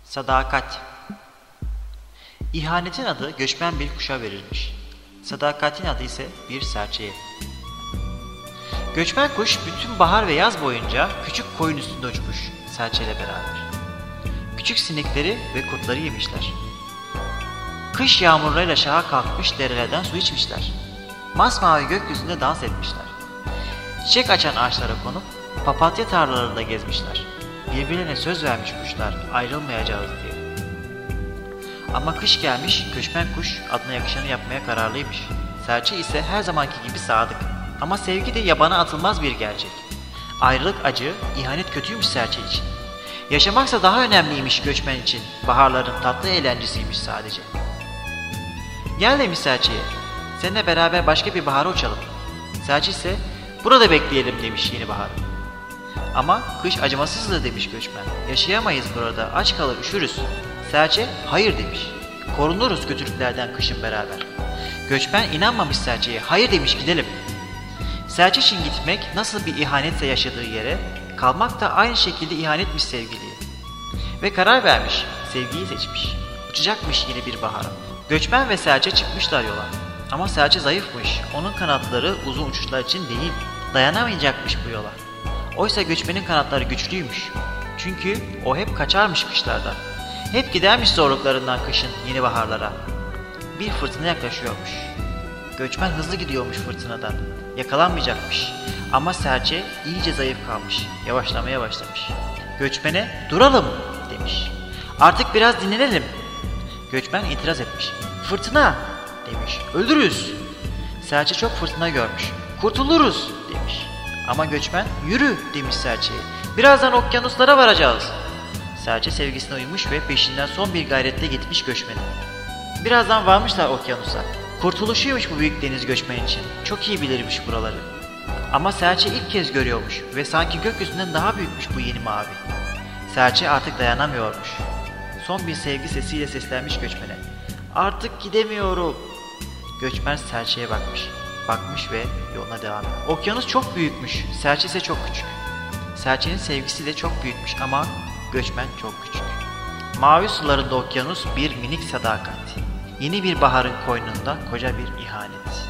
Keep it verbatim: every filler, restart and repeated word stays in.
Sadakat. İhanetin adı göçmen bir kuşa verilmiş. Sadakatin adı ise bir serçeye. Göçmen kuş bütün bahar ve yaz boyunca küçük koyun üstünde uçmuş serçeyle beraber. Küçük sinekleri ve kurtları yemişler. Kış yağmurlarıyla şaha kalkmış derelerden su içmişler. Masmavi gökyüzünde dans etmişler. Çiçek açan ağaçlara konup papatya tarlalarında gezmişler. Birbirlerine söz vermiş kuşlar ayrılmayacağız diye. Ama kış gelmiş, göçmen kuş adına yakışanı yapmaya kararlıymış. Serçe ise her zamanki gibi sadık. Ama sevgi de yabana atılmaz bir gerçek. Ayrılık acı, ihanet kötüymüş serçe için. Yaşamaksa daha önemliymiş göçmen için. Baharların tatlı eğlencesiymiş sadece. Gel demiş serçeye. Seninle beraber başka bir bahara uçalım. Serçe ise burada bekleyelim demiş yeni baharı. Ama kış acımasızdır demiş göçmen. Yaşayamayız burada, aç kalır üşürüz. Serçe hayır demiş. Korunuruz kötülüklerden kışın beraber. Göçmen inanmamış serçeye, hayır demiş gidelim. Serçe için gitmek nasıl bir ihanetse yaşadığı yere, kalmak da aynı şekilde ihanetmiş sevgiliye. Ve karar vermiş, sevgiyi seçmiş. Uçacakmış yine bir bahara. Göçmen ve serçe çıkmışlar yola. Ama serçe zayıfmış, onun kanatları uzun uçuşlar için değil, dayanamayacakmış bu yola. Oysa göçmenin kanatları güçlüymüş. Çünkü o hep kaçarmış kışlardan. Hep gidermiş zorluklarından kışın yeni baharlara. Bir fırtına yaklaşıyormuş. Göçmen hızlı gidiyormuş fırtınadan. Yakalanmayacakmış. Ama serçe iyice zayıf kalmış. Yavaşlamaya başlamış. Göçmene duralım demiş. Artık biraz dinlenelim. Göçmen itiraz etmiş. Fırtına demiş. Öldürürüz. Serçe çok fırtına görmüş. Kurtuluruz demiş. Ama göçmen yürü demiş serçeye. Birazdan okyanuslara varacağız. Serçe sevgisine uymuş ve peşinden son bir gayretle gitmiş göçmenin. Birazdan varmışlar okyanusa. Kurtuluşuymuş bu büyük deniz göçmen için. Çok iyi bilirmiş buraları. Ama serçe ilk kez görüyormuş ve sanki gökyüzünden daha büyükmüş bu yeni mavi. Serçe artık dayanamıyormuş. Son bir sevgi sesiyle seslenmiş göçmene. Artık gidemiyorum. Göçmen serçeye bakmış. Bakmış ve yoluna devam etmiş. Okyanus çok büyükmüş. Serçe ise çok küçük. Serçenin sevgisi de çok büyükmüş ama göçmen çok küçük. Mavi sularında okyanus bir minik sadakat. Yeni bir baharın koynunda koca bir ihanet.